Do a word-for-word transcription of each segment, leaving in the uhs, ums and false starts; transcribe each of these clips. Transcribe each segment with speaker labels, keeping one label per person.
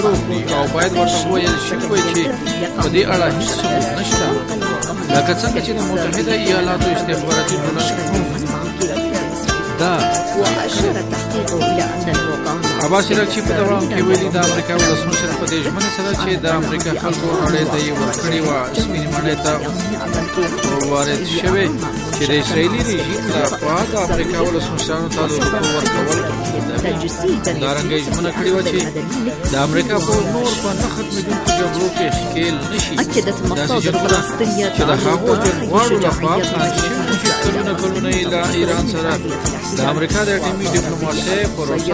Speaker 1: او باید ورته وویل شوي وي چې په دې اړه هیڅ ثبوت نشته، لکه څنګه چې د متحده ایالاتو استخباراتي ټولنه دا
Speaker 2: وأشار التحقيق إلى أن الوقامة
Speaker 1: عباس راکچي په دوام کې ویلي د امریکا ولسمشر په دې ژمنه سره چې د امریکا خلکو نړۍ ته یې ورکړې وه سپینې ماڼۍ ته وارد شوې چې د اسرائیلي رژیم له خوا د امریکا ولسمشرانو ته د حقوقو ورکول دارنګه یې ژمنه کړې وه چې د امریکا په نور په نه ختمېدونکو جګړو کې ښکېل نه شي.
Speaker 2: أكدت
Speaker 1: داسې
Speaker 2: مصادر
Speaker 1: جګړه
Speaker 2: فلسطينية
Speaker 1: چې د هغو جنګوالو لخوا پلان شوي چې کلونه کلونه یې له ایران سره د امریکا د اټومي ډیپلوماسۍ پروسه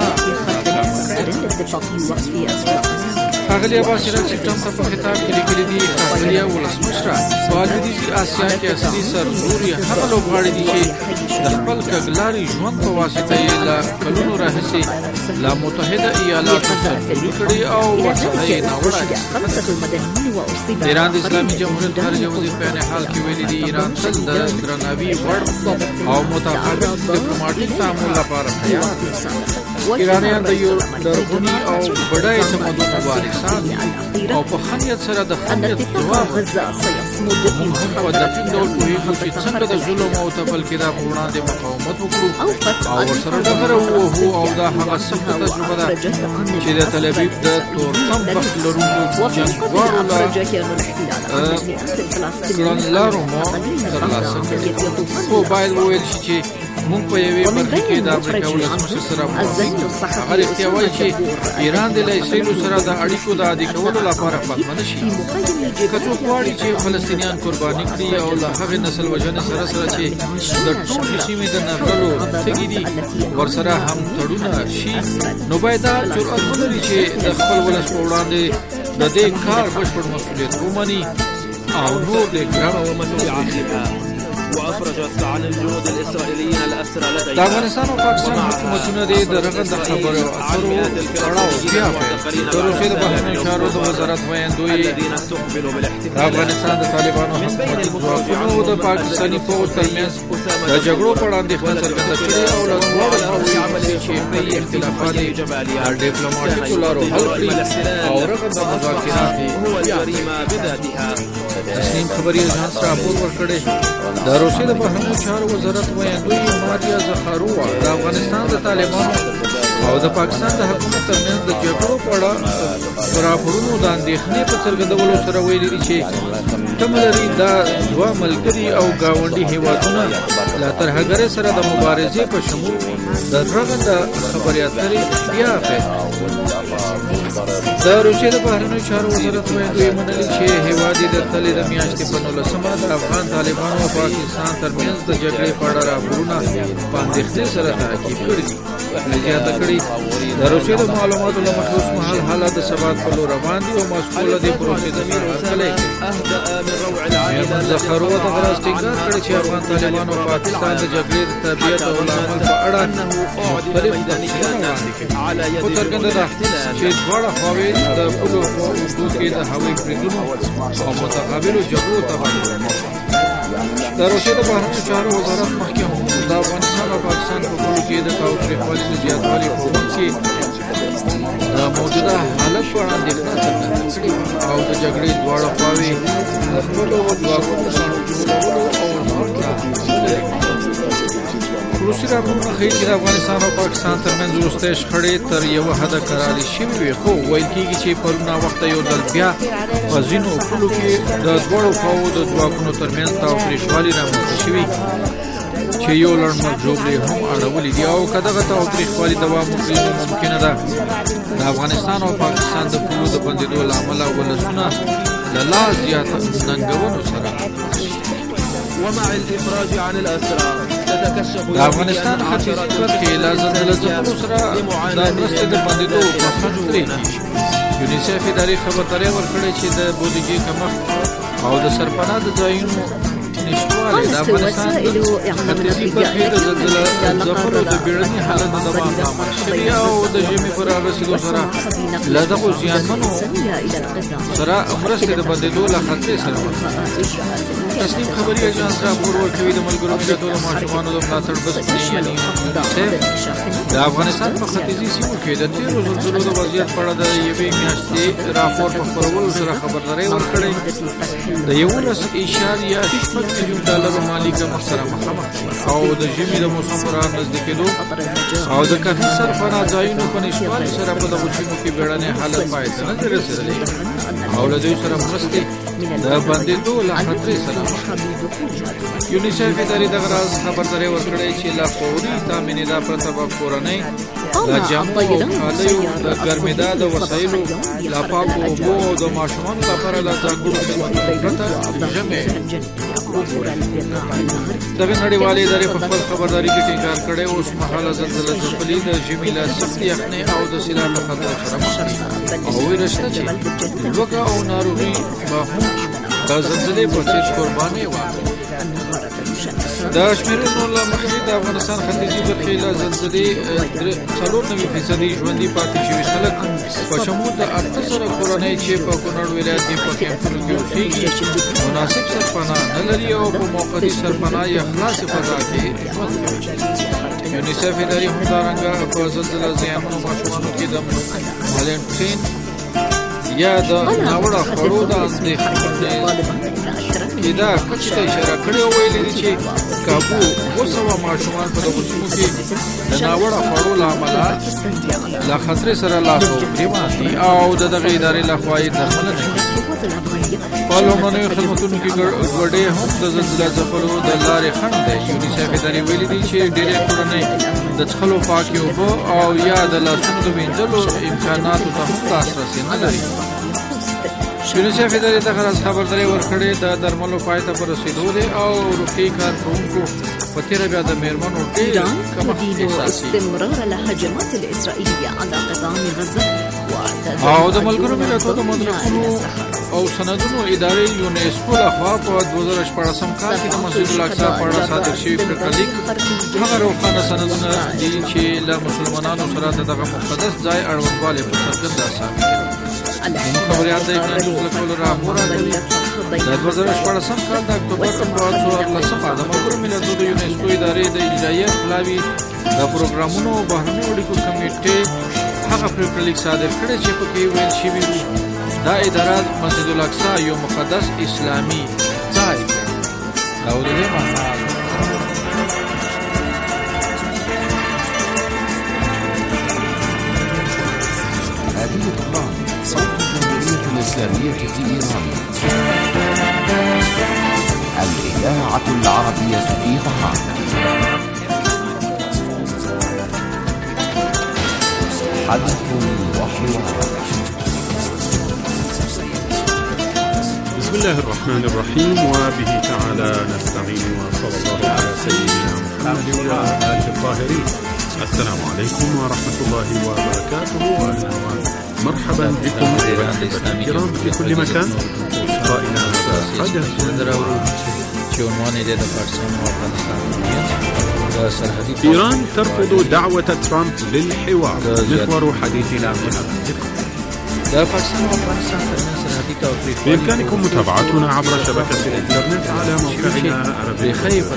Speaker 1: ښاغلي عباس راکچي ټرمپ ته په خطاب کې لیکلي دي ښاغليه ولسمشره په لویدیځي اسیا کې اصلي سرزوري هغه لوبغاړي دي چې د خپل کږلاري ژوند په واسطه یې له کلونو راهیسې له متحده ایالاتو سرزوري کړې او ورسره یې ناوړه د ایران د اسلامي جمهوریت خارجه وزیر په عین حال کې ویلي دي ایران تل د درناوي وړ او متقابل ډیپلوماټیک تعامل لپاره تیار دي. ایرانیان د یو لرغوني او بډای تمدن وارثان او په ښه نیت سره د ښه نیت ځواب موږ هم په دقیق ډول پوهېږو چې څنګه د ظلم او تفلکېدا په وړاندې مقاومت وکړو او ورسره ډغره ووهو او دا هغه سخته تجربه ده چې د تل ابیب د تورتم بخت لرونکو جنګوالو له کړنلارو مو ترلاسه کړې. خو باید وویل شي چې موږ په یوې برخه کې د امریکا ولسمشر سره موافق یو. هغه رښتیا وایي چې ایران د له اسرائیلو سره د اړیکو د عادي کولو لپاره فتمه نه شي. که څوک غواړي چې فلسطینیان قرباني کړي او له هغې نسل وژنې سره سره چې د ټولې سیمې د نغلو تږي دي ورسره هم تړونه شي، نو باید دا جرأت ولري چې د خپل ولس په وړاندې د دې کار بشپړ مسؤلیت ومني او نور د ګرانو
Speaker 3: عقلها وافرجت عن الجنود الاسرائيليين الاسرى لديها.
Speaker 1: د افغانستان او پاکستان حکومتونه د رغند خبرو اترو پړاو بیا پیل د روسیې د بهرنیو چارو د وزارت ویاندوی د افغانستان د طالبانو حکومتي ځواکونو او د پاکستاني پوځ ترمنځ د جګړو په اړه اندېښنه څرګنده کړې او له دواړو خواوو یې چې په اختلافات د ډیپلوماټیکو لارو حل کړي او رغند مذاکرات تسنیم خبري اژانس راپور ورکړی. د روسیې د بهرنیو چارو وزارت ویاندوی ماریا زخارووا د افغانستان د طالبانو او د پاکستان د حکومت ترمنځ د جګړو په اړه په راپورونو د اندېښنې په څرګندولو سره ویلي دي چې تمه لري دا دوه ملګري او ګاونډي هېوادونه له ترهګرۍ سره د مبارزې په شمول د رغنده خبرې اترې بیا پیل. د روسیې د بهرنیو چارو وزارت ویاندوی منلي چې هېواد یې د تلې د میاشتې په نولسمه د افغان طالبانو او پاکستان ترمنځ د جګړې په اړه راپورونه په اندېښنې سره تعقیب کړي دي. زیاته کړي د روسیې د معلوماتو له مخې اوسمهال حالات د ثبات په لور روان دي او مسؤل له دې پروسې د هرکلی میرمن زخارووا دغه راز ټینګار کړی چې افغان طالبانو او پاکستان د جګړې د طبیعت او العمل په اړه مختلف بحثونه وړاندې کوي. خو څرګنده ده چې دواړه خواوې د پولو په اوږدو کې د هوایي بریدونو او متقابلو جګړو تباهي کوي. د روسیې د بهرنیو چارو وزارت مخکې هم د افغانستان او پاکستان په پولو کې د تاوتریخوالي د زیاتوالي په وخت کې د موجوده حالت په اړه اندېښنه څرګنده کړې او د جګړې دواړه خواوې د خپلو ځواکونو راټولولو او ځواک ته روسي راپورونه ښیي چې د افغانستان او پاکستان ترمنځ وروستۍ شخړې تر یوه حده کرارې شوې وې، خو ویل کېږي چې پرون ناوخته یو ځل بیا په ځینو پولو کې د دواړو خواوو د ځواکونو ترمنځ تاوتریخوالي رامنځته شوي چې یو لړ مرګ ژوبلې هم اړولي دي. او که دغه تاوتریخوالي دوام وکړي نو ممکنه ده د افغانستان او پاکستان د پولو د بندېدو له امله ولسونه له لا زیاته ننګونو سره
Speaker 3: ومع الافراج عن الاسرى
Speaker 1: د افغانستان ختیځې برخې له زلزلو سره د مرستې د بندېدو په خنډ پرې کېږي. یونیسف ادارې خبرداری ورکړې چې د بودیجې کمښت او د سرپناه د ځایونو نشټوالی د افغانستان ختیځي برخې د زلزله ځپلو د بیړني حالت د دوام لامل شوي او د ژمي په رارسېدو سره له دغو زیانمنو سره مرستې د بندېدو له خطرې سره مخ تسنیم خبري اژانس راپور ورکوي د ملګرو ملتونو د ماشومانو د ملاتړ بستې یعنې یونیسف د افغانستان په ختیځي سیمو کې د تېرو زلزلو د وضعیت په اړه د یوې میاشتې راپور په خپرولو سره خبرداری ورکړی د یولس اعشاریه شپږ میلیون ډالرو مالي کمښت سره مخامخ او د ژمي د موسم په رانږدې کېدو او د کافي سرپناه ځایونو په نشتوالي سره په دغو سیمو کې بیړنی حالت پای ته نه دی رسېدلی او له دوی سره مرستې د بندېدو له خطرې سره یونیسف ادارې دغه راز خبرداری ورکړی چې لا فوري تامینېدا پرته به کورنۍ د جامو او کالیو د ګرمېدا د وسایلو له پاکو اوبو او د ماشومانو لپاره له ځانګړو خدمتونو پرته ژمی دغه نړیوالې ادارې په خپل خبرداري کې ټینګار کړی اوس مهاله زلزله ځپلي د ژمي له سختې یخنۍ او د سیلاب له خطرو سره مخ دي او ویره شته چې لوږه او ناروغي به هم د زلزلې په څېر قربانۍ واخلي د شمیرنو له مخې د افغانستان ختیځي برخې له زلزلې څلور نوي فیصدي ژوندي پاتې شوي خلک په شمول د اته زره کورنۍ چې په کونړ ولایت کې په کیمپونو کې اوسېږي مناسب سرپناه نه لري او په موقتي سرپناه یا خلاصې فضا کې ژوند کوي. یونیسف ادارې همدارنګه په زلزله زیانمنو ماشومانو کې د والنټین یا د ناوړه خوړو د اندېښنې دا کچې ته اشاره کړې او ویلي دي چې کابو اووه سوه ماشومان په دغو سیمو کې د ناوړه خوړو له امله له خطرې سره لاس او ګرېوان دي او د دغې ادارې لخوا یې درملنه کوي. په لومړنیو خدمتونو کې ګډوډۍ هم د زلزله ځپلو د لارې خنډ دی. یونیسف ادارې ویلي دي چې ډېرې کورنۍ د څښلو پاکې اوبه او یا د لاسونو د وینځلو امکاناتو ته هم لاسرسی نه لري. یونیسف ادارې دغه راز خبرداری ورکړې د درملو پای ته په رسېدو دی او روغتیایي کارکوونکو په تېره بیا د مېرمنو ډېر کمښت احساسي او د ملګرو ملتونو د مدرکونو او سندونو ادارې یونیسکو لخوا په دوه زره شپاړسم کال کې د مسجد الاقصی په اړه صادر شوي پرېکړه لیک هغه روښانه سندونه دي چې له مسلمانانو سره د دغه مقدس ځای اړوندوالی په څرګنده اسامي کوم خبریال د ابن جوز له کولو راپور راکوي د دوه زره شپاړسم کال د اکتوبر په څوارلسمه د ملګرو ملتونو د یونیسکو ادارې د اجرایه پلاوي د پروګرامونو او بهرنیو اړیکو کمیټې هغه پرېکړه لیک صادر کړی چې پکې ویل شوي وو دا اداره مسجد الاقصی یو مقدس اسلامي ځای دی او د دې مهال
Speaker 4: هذه الأخبار صوت الجمهورية الإسلامية في إيران الإذاعة العربية في طهران. حدث وحوار.
Speaker 5: بسم الله الرحمن الرحيم وبه تعالى نستعين وصلى الله على سيدنا محمد وآله الطاهرين. السلام عليكم ورحمة الله وبركاته وأهلا ومرحبا بكم أيها الأحبة الكرام في كل مكان. قائنا هذا حدث إيران ترفض دعوة ترامب للحوار. محور حديثنا في هذا اللقاء. بإمكانكم متابعتنا عبر شبكة الإنترنت على موقعنا عربي.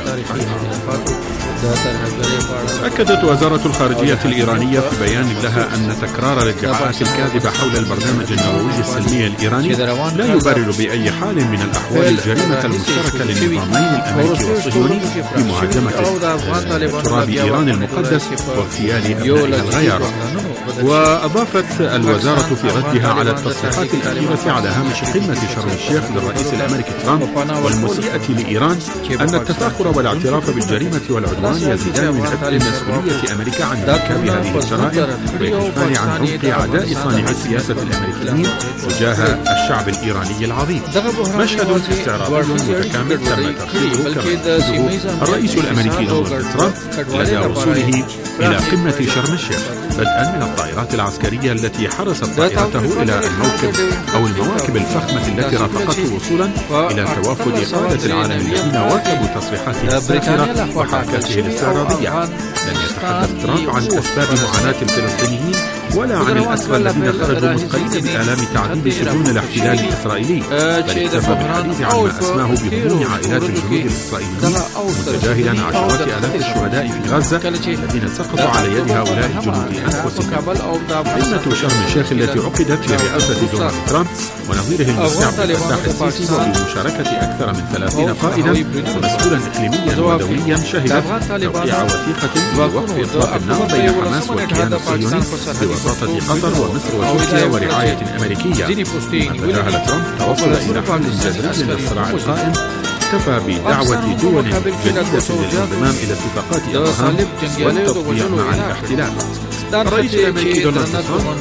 Speaker 5: أكدت وزارة الخارجية الإيرانية في بيان لها أن تكرار الادعاءات الكاذبة حول البرنامج النووي السلمي الإيراني لا يبرر بأي حال من الأحوال الجريمة المشتركة للنظامين الأمريكي والصهيوني في مهاجمة تراب إيران المقدس واغتيال أبنائها الغيارى. وأضافت الوزارة في ردها على التصريحات الأخيرة على هامش قمة شرم الشيخ للرئيس الأمريكي ترامب والمسيئة لإيران أن التفاخر والاعتراف بالجريمة والعدوان إيران يزيدان من عبء مسؤولية أمريكا عن ارتكاب هذه الجرائم ويكشفان عن عمق أعداء صانعي السياسة الأمريكيين تجاه الشعب الإيراني العظيم. مشهد استعراضي متكامل تم ترتيبه كما يقوله الرئيس الأمريكي دونالد ترامب لدى وصوله إلى قمة شرم الشيخ، بدءا من الطائرات العسكرية التي حرست طائرته إلى الموكب أو المواكب الفخمة التي رافقته وصولا إلى توافد قادة العالم الذين واكبوا تصريحاته الساخرة وحركاته الاستعراضية. لم يتحدث ترامب عن أسباب معاناة الفلسطينيين ولا عن الأسرى الذين خرجوا مثقلين بآلام تعذيب سجون الاحتلال الإسرائيلي، بل اكتفى بالحديث عن ما أسماه بهجوم عائلات الجنود الإسرائيليين، متجاهلا عشرات آلاف الشهداء في غزة الذين سقطوا على يد هؤلاء الجنود أنفسهم. قمة شرم الشيخ التي عقدت برئاسة دونالد ترامب ونظيره المسيع عبد الفتاح السيسي وبمشاركة أكثر من ثلاثين قائدا ومسؤولا إقليميا ودوليا شهدت توقيع وثيقة لوقف إطلاق النار بين حماس والكيان الصهيوني بوساطة قطر ومصر وتركيا ورعاية أمريكية. تجاهل ترامب توصل إلى حل جديد للصراع القائم، اكتفى بدعوة دول جديدة للانضمام إلى اتفاقات أبراهام والتطبيع مع الاحتلال. الرئيس الأمريكي دونالد ترامب: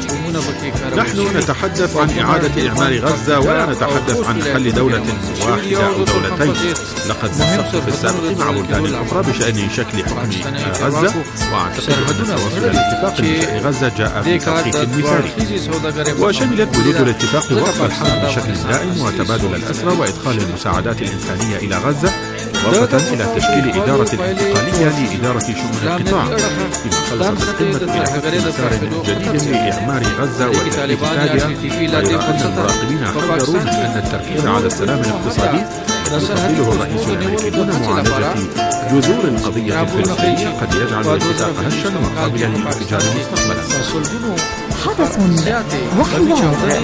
Speaker 5: نحن نتحدث عن إعادة إعمار غزة ولا نتحدث عن حل دولة واحدة أو دولتين. لقد نسقت في السابق مع بلدان أخرى بشأن شكل حكم غزة، وأعتقد أن التوصل لاتفاق بشأن غزة جاء في توقيت مثالي، وشملت بنود الاتفاق وقف الحرب بشكل دائم وتبادل الأسرى وإدخال المساعدات الإنسانية إلى غزة، إضافة إلى تشكيل إدارة انتقالية لإدارة شؤون القطاع، فيما خلصت القمة إلى حفظ مسار جديد لإعمار غزة والاتفاقية، غير أن المراقبين حذروا من أن التركيز على السلام الاقتصادي يفضله الرئيس الأمريكي دون معالجة جذور القضية الفلسطينية قد يجعل الاتفاق هشا وقابلا للانفجار مستقبلا.
Speaker 2: حدث وحوار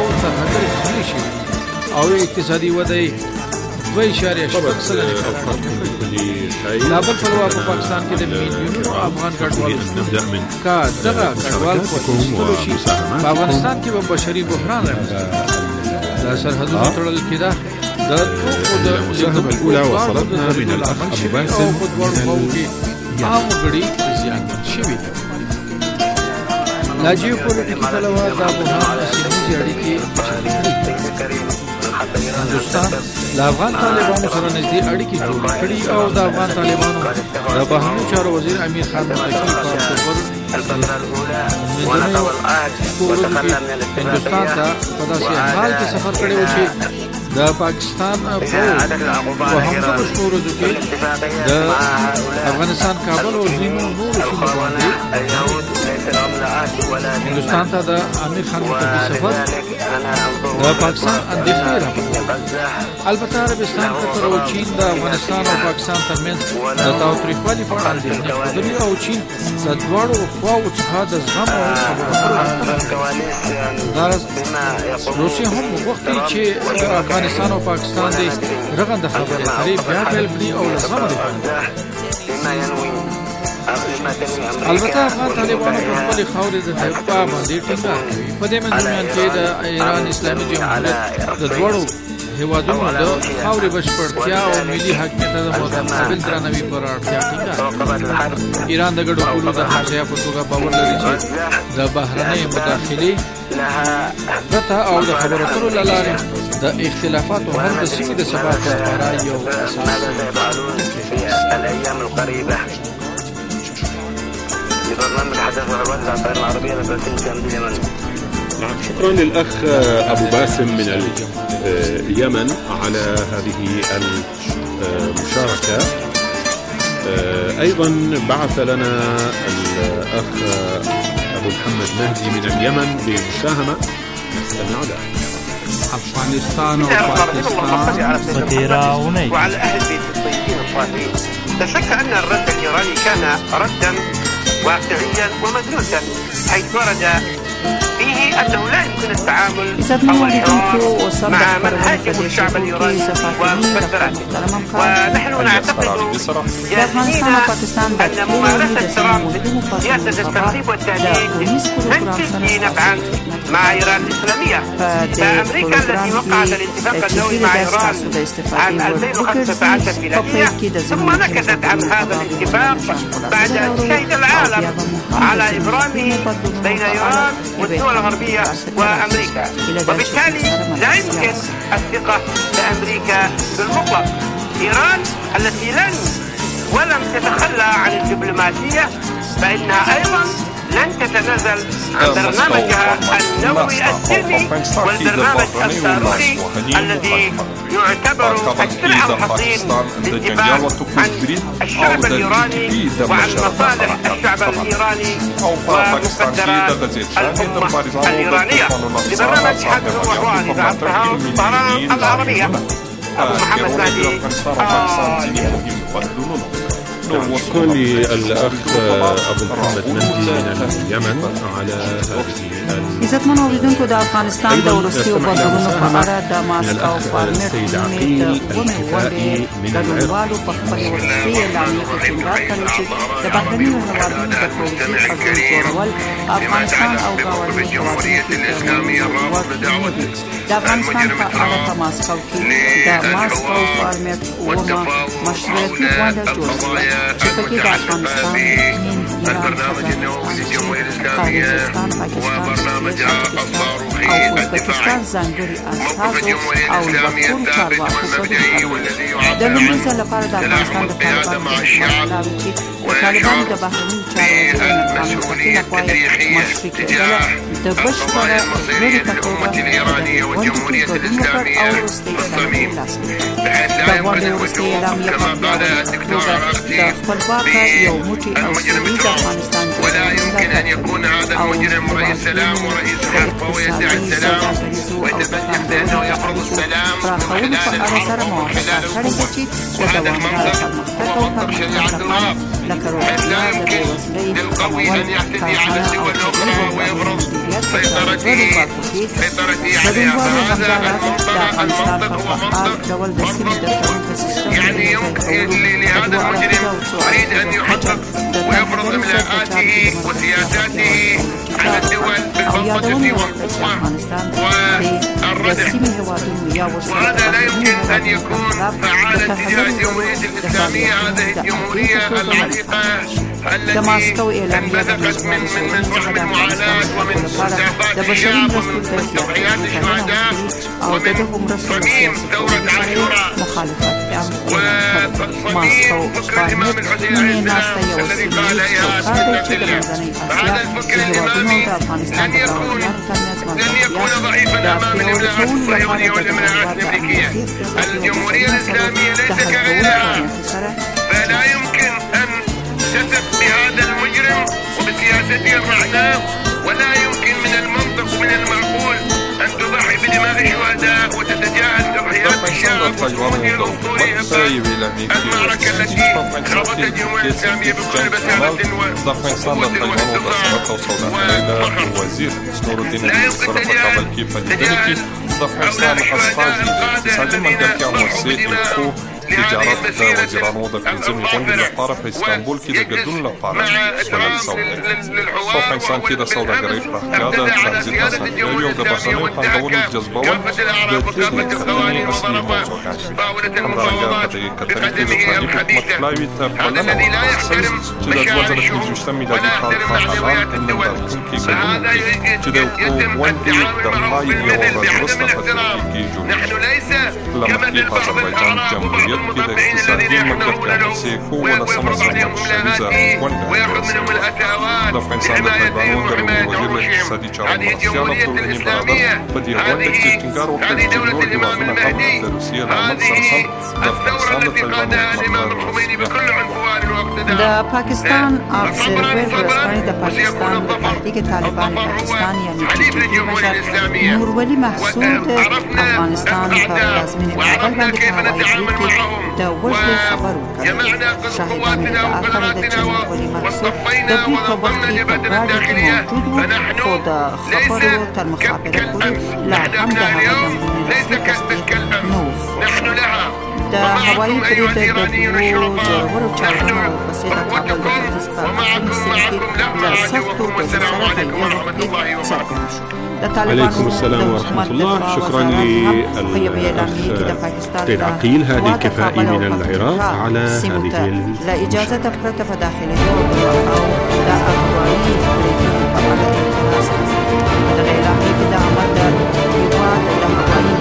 Speaker 1: أو اقتصادي ودي دوی اشاریه شپږ سلنې لا بل پلوه په پاکستان کې د میلیونونو افغان کډوالو کا دغه کډوال په ایستلو شي په افغانستان کې به بشري بحران رامنځته د سرحدونو تړل کېده د توکو د لیږد الاولى وصلتنا من الاخ ابو باسم عام غړي زیانمن شوي دي. لا جیوپولیټیکي پلوه دا بحران سیمهیزې اړیکې هندوستان د افغان طالبانو سره نږدې اړیکې جوړې کړي او د افغان طالبانو د بهرنیو چارو وزیر امیر خان متقي په اکتوبر هندوستان ته په داسې حال کې سفر کړی و چې د پاکستان په همدغه شپو ورځو کې د افغانستان کابل او ځینو نورو سیمو باندې هندوستان ته د امیر خان متقي سفر د پاکستان اندېښنې راپورته. البته عربستان، قطر او چین د افغانستان او پاکستان ترمنځ د تاوتریخوالي په اړه اندېښنې ښودلې او چین د دواړو خواوو څخه د زغم او خبرو اترو روسیه هم غوښتي چې د افغانستان او پاکستان د رغنده خبرې اترې بیا پیل کړي او له زغمه دفاع وکړي. البته افغان طالبانو په خپلې خاورې د دفاع باندې ټینګار کوي. په دې منځميان کې د ایران اسلامي جمهوریت د دواړو هیوادونو د خاورې بشپړتیا او ملي حاکمیت د متقابل درناوي پر اړتیا ټینګار کوي. ایران د ګډو پولو د همسایه په توګه باور لري چې د بهرنۍ مداخلې پرته او د خبرو اترو له لارې د اختلافاتو حل د سیمې د ثبات لپاره یو اساس
Speaker 6: برنامج حدث وحوادث على الطائرة العربية لفلسطين في اليمن.
Speaker 5: شكرا للأخ أبو باسم من اليمن على هذه المشاركة. أيضا بعث لنا الأخ أبو محمد مهدي من اليمن بمساهمة نستمع له.
Speaker 7: أفغانستان وباكستان
Speaker 6: وعلى أهل بيت الطيبين الطاهرين. لا شك أن الرد الإيراني كان ردا واقعيا ومدروسا، حيث ورد فيه أنه لا يمكن التعامل أو الحوار مع من هاجم الشعب الإيراني ومبادراته. ونحن نعتقد جازمين أن ممارسة ترامب سياسة التخريب والتهديد تنتج نفعا مع إيران الإقليمية. فأمريكا التي وقعت الاتفاق الدولي مع إيران عام ألفين وخمسة عشر ميلادية ثم نكدت عن هذا الاتفاق بعد أن شهد العالم على إبرامه بين إيران والدول الغربية وأمريكا، وبالتالي لا يمكن الثقة بأمريكا بالمطلق. إيران التي لن ولم تتخلى عن الدبلوماسية فإنها أيضا لن تتنازل عن برنامجها النووي السلمي والبرنامج الصاروخي الذي يعتبر السلعة الحصين للدفاع عن الشعب الإيراني وعن مصالح الشعب الإيراني ومقدرات الأمة الإيرانية. لبرنامج حدث وحوالي بعد طهران العربية أبو محمد مهدي.
Speaker 5: شكرا للأخ أبو محمد مهدي من اليمن على هذه.
Speaker 2: عزتمنو اوریدونکو د افغانستان د وروستیو بدلونونو په اړه د ماسکو فارمر ټیمې د اومې غونډې ګډونوالو په خپل وروستي اعلامیه کې ټینګار کړی چې د بهرنیو هېوادونو د پوځي حضور جوړول افغانستان او ګاونډي هېوادونو کې د افغانستان په اړه په ماسکو کې د ماسکو فارمر اومه مشورتي غونډه جوړه شوه چې پکې د افغانستان،
Speaker 6: البرنامج النووي للجمهورية الإسلامية وبرنامج الصاروخي الدفاعي. موقف الجمهورية الإسلامية الثابت والمبدئي والذي يعبر عن تلاحم القيادة مع الشعب ويشعر بالمسؤولية التاريخية تجاه القضايا المصيرية للأمة الإيرانية والجمهورية الإسلامية بالصميم، بحيث لا يمكن الوجود كما قال الدكتور عراقتي المجرم الترور، ولا يمكن أن يكون هذا المجرم رئيس سلام ورئيس حرب ويدعي السلام ويتبجح بأنه يفرض السلام من خلال الحرب ومن خلال القوة، وهذا المنطق هو منطق شريعة الله، حيث لا يمكن للقوي أن يعتدي على الدول الأخرى ويفرض سيطرته سيطرته عليها. فهذا المنطق المنطق هو منطق منطق يعني يمكن لهذا المجرم يريد أن يحقق ويفرض إملاءاته وسياساته على الدول بالبطشة والقوة والردع، وهذا لا يمكن أن يكون فعالا تجاه الجمهورية الإسلامية، هذه الجمهورية العريقة التي انبثقت من من من رحم المعاناة ومن مدافعات الشعب ومن تضحيات الشهداء ومن صميم ثورة عاشوراء وصميم فكر الإمام الحسين عليه السلام الذي قال يا سنة الله. فهذا الفكر الإمامي لن يكون لن يكون ضعيفا أمام الإملاءات الصهيونية والإملاءات الأمريكية. الجمهورية الإسلامية ليس كغيرها، فلا يمكن أن تثق بهذا المجرم وبسياسته الرعناء، ولا يمكن من المنطق ومن المعقول أن تضحي بدماء الشهداء وتتجاهل تضحيات الشعب وتدير الأسطورية المعركة التي خاضتها الجمهورية الإسلامية بكل بسالة وقوة والضخم. لا يمكن تجاهل تجاهل أولاد الشهداء القادة الذين ضحوا بدماءهم
Speaker 8: تجارات دا وزیران وضع پنځم غونډې لپاره په استانبول کې د ګډون لپاره شلل شوی. په افغانستان کې د سوداګرۍ پراختیا د ترانزیت اسانتیاوې او د بهرنیو پانګونو جذبول د دې کتنې اصلي موضوعات دي. همدارنګه په دې کتنې کې د پراني حکومت پلاوي ته بلنه ورکړل چې د دوه زره پنځویشتم میلادي کال په حالات نندارتون کې ګډون وکړي چې د غونډې د پای یوه ورځ وروسته په ترکیې کې جوړ شو. له مخکې په اذربایجان جمهوریت کې د اقتصادي ملګرتیا مسیحو ولسمه سرمایه‌شریزه غونډه د افغانستان د طالبانو د وزیر له اقتصادي چارو مرستیال عبدالغني برادر په دې غونډه کې ټینګار وکړ چې نور هېوادونه هم د روسیې له عمل سره سم د افغانستان د طالبانو
Speaker 2: د پاکستان ابزرور ورځپاڼې د پاکستان د تحریک طالبان پاکستان یعنی ټي ټي پی مشر نور ولی محسود افغانستان په پلازمینې کابل باندې په هوایي کې د وژنې خبر ورکړ. شاهدان د اخر د چې نور ولی محسود د دوی په وخت کې په ګاډي کې موجود و، خو د خبرو تر مخابره پورې لا هم د هغه دمبونې رسمي تصدیق نه و. د د هوایي برید د دوو زورورو چاودنو ورپسې د کابل د ختیځ په ختیځ سیمه کې له سختو ګوزو سره په یو وخت کې څرګند شو.
Speaker 5: عليكم السلام ورحمة الله. شكرا للأخ سيد عقيل. هذه كفائي من العراق على هذه
Speaker 2: لا إجازة فرت فداخله أو لا أهوائي غير عميد دا عمد يواد دا هوائي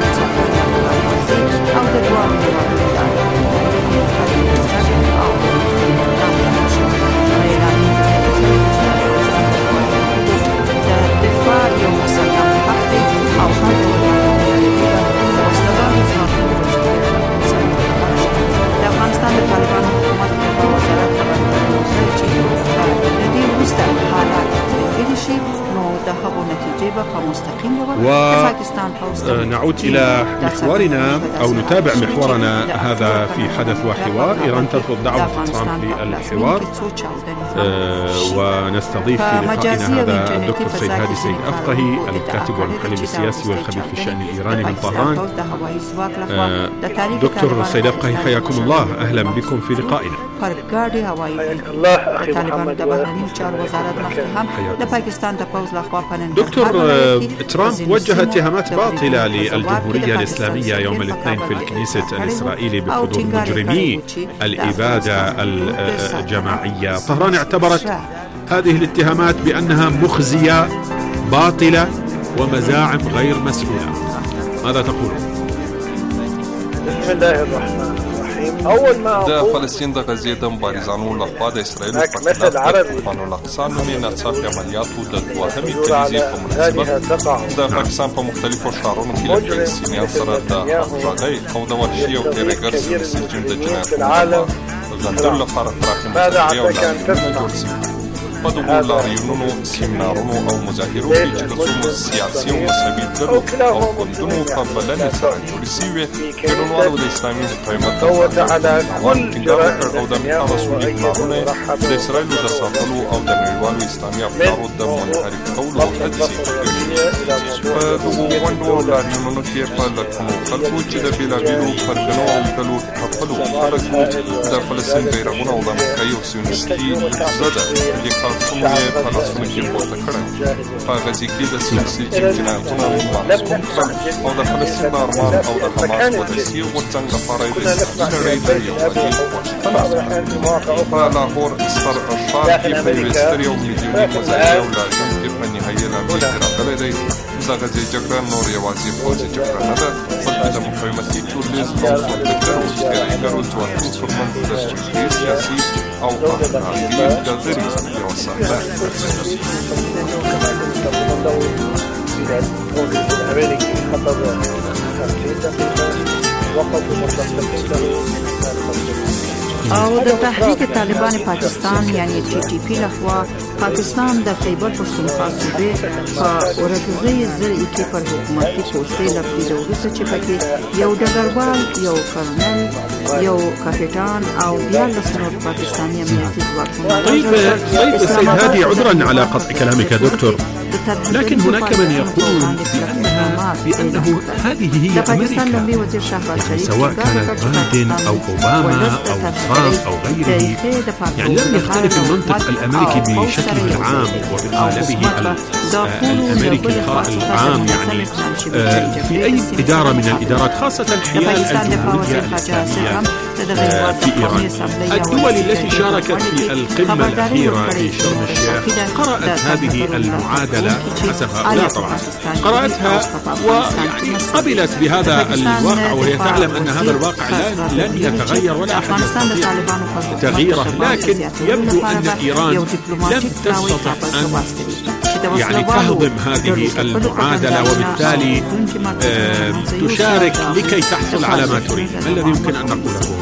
Speaker 2: أو دا دوام يوم مسلم حقي أو خارج افغانستان د طالبانو حکومت په وزارت خبرونه د دې وروسته حالات تغییر شي نو د هغو نتیجې به په مستقیم ډول پاکستان
Speaker 5: نعود إلى محورنا أو نتابع محورنا هذا في حدث وحوار. إيران ترفض دعوة ترامب للحوار أه ونستضيف في لقائنا هذا الدكتور سيد هادي سيد أفقهي الكاتب والمحلل السياسي والخبير في الشأن الإيراني من طهران. أه دكتور سيد أفقهي حياكم الله، أهلا بكم في لقائنا. دكتور ترامب وجه اتهامات باطلة للجمهورية الإسلامية يوم الاثنين في الكنيسة الإسرائيلي بحضور مجرمي الإبادة الجماعية. طهران اعتبرت هذه الاتهامات بأنها مخزية باطلة ومزاعم غير مسؤولة. ماذا تقول؟
Speaker 9: بسم الله الرحمن الرحيم. أول ما
Speaker 8: د فلسطین د غزې د مبارزانو لخوا د اسرائیل په خلاف د طوفان الاقصی نومي ناڅاپي عملیاتو د دوهمې کلیزې په مناسبت د پاکستان په مختلفو ښارونو کې له فلسطینیانو سره د همغږۍ او د وحشي او تېرېګر سیستم د جنایتونو غندلو لپاره پراخې مشاهدې او لاریونونه جوړ شوي. په دغو لاریونونو، سیمینارونو او مظاهرو کې چې د څو سیاسي او مذهبي ډلو او ګوندونو په بلنې سره جوړې شوې، ګډونوالو د اسلامي مقاومت اول ټینګار وکړ او د امریکا مسؤلي پلانونه د اسرائیلو د ساتلو او د نړیوالو اسلامي افکارو د منحرف کولو هڅې وکړې. په دغو غونډو او لاریونونو کې په لکونو خلکو چې د بېلابېلو فرقونو او ډلو ټاکلو خلکو د فلسطین بیرغونه او د امریکایي او سیونستي ضد څومره یې په لاسونو کې پورته کړی. په غزې کې د سیاسي جنایتونو محسوب کړل او د فلسطین د ارمان او د حماس د دسیسې غورځنګ لپاره یې د اسلامي نړۍ د یووالي غوښتنه. په لاهور ستر ښار کې په یوې سترې او میلیوني مظاهرې او لاریون کې په نهایي لامل کې راغلی دی. د غزې جګړه نور یوازې پوځي جګړه نه ده، بلکې د مقاومتي ټولنیز او سوداګرو ګرایګرو ځواکونو ترمنځ د جګړې سیاسي او فرهنګي ډغرې یوه ساحه ده.
Speaker 2: او د تحریک طالبان پاکستان یعنی ټي ټي پی لخوا پاکستان د خیبر پښتونخوا صوبې په ورکزۍ زرعي کې پر حکومتي پوستې لپاره د وروسته چې پکې یو ډګروال، یو کرنل، یو کاپیتان او بیا لسنور پاکستاني امنیتي ځواکونه.
Speaker 5: طيب طيب سيد هادي، عذرا على قطع كلامك دكتور، لكن هناك من يقول بأنها بأنه هذه هي أمريكا، يعني سواء كانت بايدن أو أوباما أو ترامب أو غيره، يعني لم يختلف المنطق الأمريكي بشكله العام وبقالبه الأمريكي العام، يعني في أي إدارة من الإدارات خاصة حيال الجمهورية الإسلامية في إيران. الدول التي شاركت في القمة الأخيرة في شرم الشيخ قرأت هذه المعادلة حسب هؤلاء طبعا، قرأتها ويعني قبلت بهذا الواقع، وهي تعلم أن هذا الواقع لن يتغير ولا أحد يستطيع تغييره، لكن يبدو أن إيران لم تستطع أن يعني تهضم هذه المعادلة، وبالتالي تشارك لكي تحصل على ما تريد. ما الذي يمكن أن نقوله؟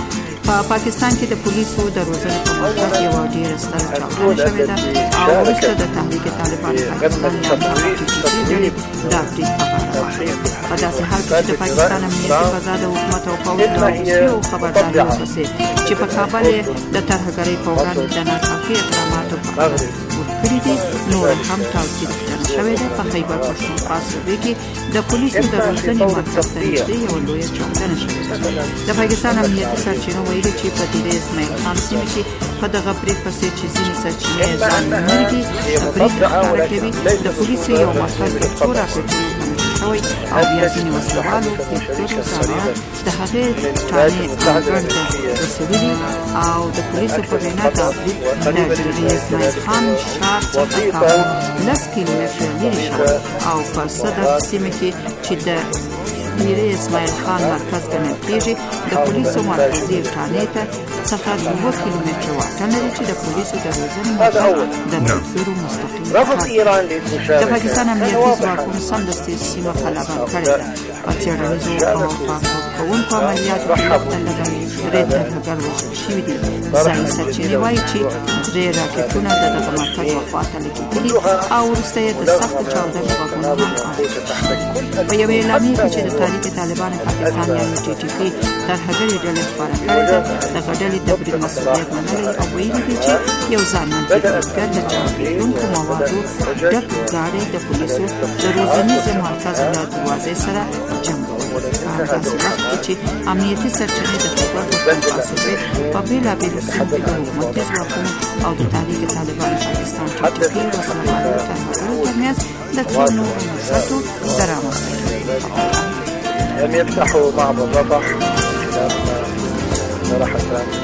Speaker 2: په پاکستان کې د پولیسو د روزنې په مرکز یوه ډېره ستره چاودنه شوې ده او وروسته د تحریک طالبان پاکستان یا د ټي ټي سي ډلې دا اپډیټ خبره وه. په داسې حال کې چې د پاکستان امنیتي فضا د حکومت او پوځ د وروستیو خبرداري ورپسې چې په کابل یې د ترهګرۍ په وړاندې د ناکافي اقداماتو په اړه ورکړي دي، نور هم تاکید شوی دی. په خیبر پښتونخوا صوبې کې د پولیسو د روزنې مرکز ته نږدې یوه لویه چاودنه شوې ده. د پاکستان امنیتي سرچینو ویلي چې په ډیرې اسماعیل خان سیمې کې په دغه برید پسې چې ځینې سرچینې ځان نومېږي برید ښکاره کوي، د پولیسو یو مرکز کې څو راپورټونه شوی او بیا ځینې وسلوالو پېښتورو سره د هغې ټانې انګړ ته رسولي او د پولیسو په وینا دا برید د ډیرې اسماعیل خان ښار څخه کابل لس کیلومتره لرې شوی او په صدر سیمه کې چې د ډیرې اسماعیل خان مرکز ګڼل کېږي د پولیسو مرکزي ټانې ته څخه دوه کیلومتره واټن لري چې د پولیسو د روزنې مرکز د مزدورو مستقیم د پاکستان امنیتي ځواکونو سمدستي سیمه قلابند کړې ده. په څېړنیزو او پاکوونکو عملیاتو کې وخته لږه درې ترهګر وژل شوي دي. ځایي سرچینې وایي چې درې راکټونه د دغه مرکز ورخوا ته لګېدلي او وروسته یې د سختې چاودنې غږونه هم اورېدل. په یوې اعلامیې کې چې د تحریک طالبان پاکستان یعنې ټي ټي پي ترهګرې ډلې خپاره کړې ده، دغه ډلې د برید مسؤلیت منلی او ویلي دي چې یو ځانمن فکرګر د چاودېدونکو موادو ډک ګاډی د پولیسو د روزنیز مرکز له دروازې سره جنګ کوي. په همداسې وخت کې چې امنیتي سرچینې د خیبر پښتونخوا صوبې په بېلابېلو سیمو کې د حکومتي ځواکونو او د تحریک طالبان پاکستان ټي ټي پي وسلوالو ترهګرو ترمنځ د څو نورو نښتو د رامنځته
Speaker 9: أن يفتحوا معبر رفح خلال صراحة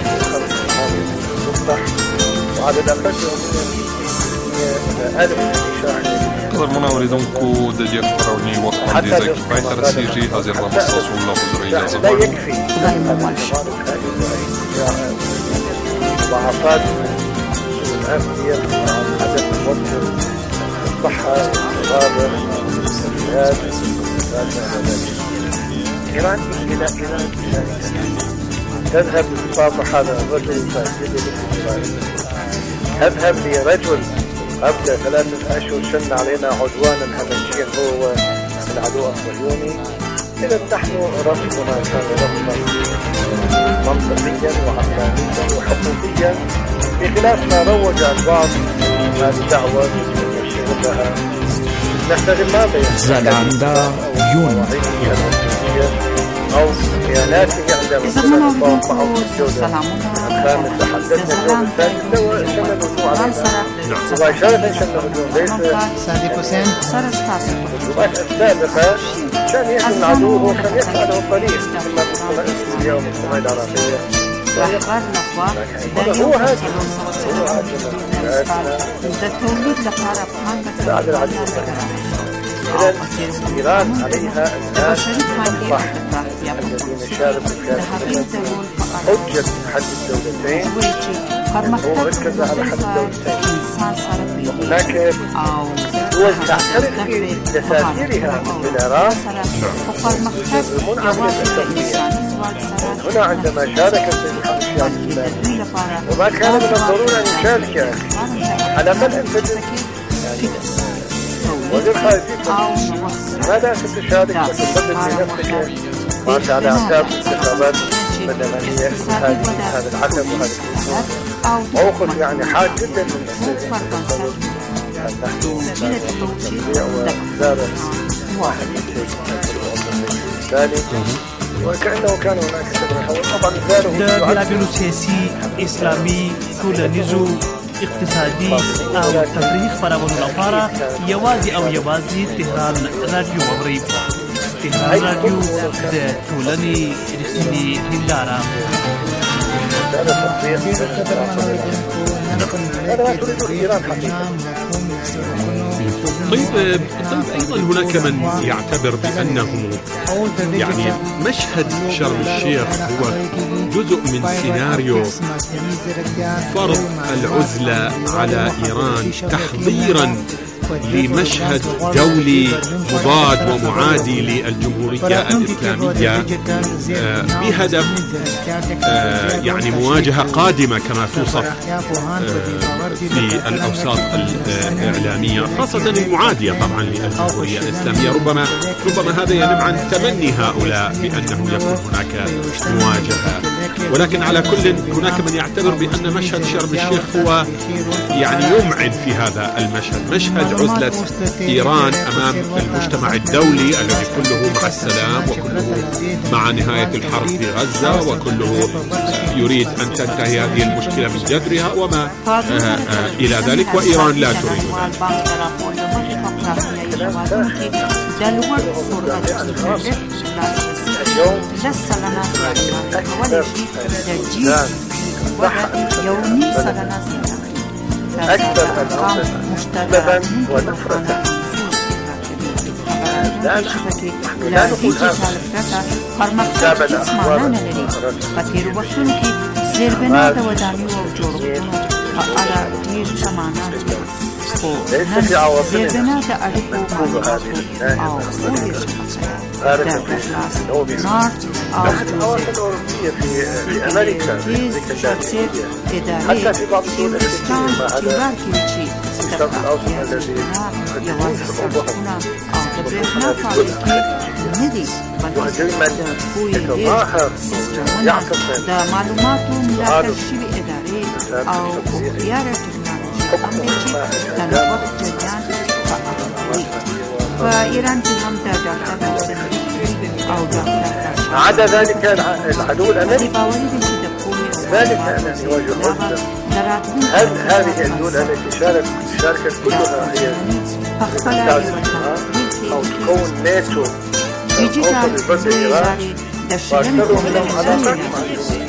Speaker 9: تفتح وعدد أقل ألف
Speaker 8: قدرمنا أريدونكو دجاج فراوني وقت دي زي كفاية ترسيجي هذه الرمصة صولة وزرية
Speaker 9: لا يكفي ضعفات الأمنية عدم الوفر الصحة الغابة السيئات إيران إلى إيران تذهب لتصافح هذا الرجل وتأكيد الاتصال. تذهب لرجل قبل ثلاثة أشهر شن علينا عدوانا همجيا هو العدو الصهيوني. إذا نحن رفضنا كان رفضا منطقيا وعقلانيا وحقوقيا بخلاف ما روج البعض هذه الدعوة يشير لها نحتاج الماضي
Speaker 4: زلاندا يون
Speaker 9: أو خياناته عندما الله معه الجودة الخامس تحدثنا الجودة الثالثة وشمل الوضوع عليها مباشرة شمل الهجوم ليس
Speaker 2: صادق حسين
Speaker 9: الهجومات السابقة كان يحمل العدو وكان يفعله الطريق كما في سوريا وفي الصومال العراقية هو هذا هو هذا بعد العدو إذن إيران عليها الناس الذين شاركوا في حجة حل الدولتين هو مركز على حل الدولتين. وهناك دول تعترف في دساتيرها بالعراق يسلمون عملية التنمية. هنا عندما شارك في الحركات الإسلامية وما كان من الضرورة أن يشارك على مدى الفجر وغير خارجي ماذا ستشارك وتسبب لنفسك وأنت على أعتاب انتخابات مدنية هذه هذا العتب وهذا الكسور موقف يعني حاد جدا من وكأنه كان هناك طبعا
Speaker 10: د بلابلو سیاسي اسلامي ټولنیزو اقتصادي او تفریحي خبرونو لپاره یوازې او یوازې تهران رادیو واورئ. تهران رادیو د ټولنې رښتینې هنداره.
Speaker 5: طيب طيب ايضا هناك من يعتبر بانه يعني مشهد شرم الشيخ هو جزء من سيناريو فرض العزلة على ايران تحضيرا لمشهد دولي مضاد ومعادي للجمهورية الإسلامية بهدف يعني مواجهة قادمة كما توصف في الأوساط الإعلامية، خاصة المعادية طبعا للجمهورية الإسلامية. ربما ربما هذا ينم عن تمني هؤلاء بأنه يكون هناك مواجهة، ولكن على كل هناك من يعتبر بأن مشهد شرم الشيخ هو يعني يمعن في هذا المشهد، مشهد عزلة إيران أمام المجتمع الدولي الذي كله مع السلام وكله مع نهاية الحرب في غزة وكله يريد أن تنتهي هذه المشكلة من جذرها وما إلى ذلك، وإيران لا تريد
Speaker 9: أكثر الأرقام ونفرة لا لا نقول ليس في عواصمنا تكون هذه الغارة الأوروبية نحن عواصم أوروبية في أمريكا في أمريكا اللاتينية حتى في بعض الدول الأفريقية مع هذا الشرق الأوسط الذي قد يكون صعوبهم وهذه من يتظاهر يعتصم هذا أو
Speaker 2: فإيران هم
Speaker 9: عدا ذلك العدو الأمريكي ذلك أن يواجه عزلة. هل هذه الدول التي شاركت شاركت كلها هي تعزلها أو تكون ناتو أو ضد إيران وأكثرهم لهم علاقات مع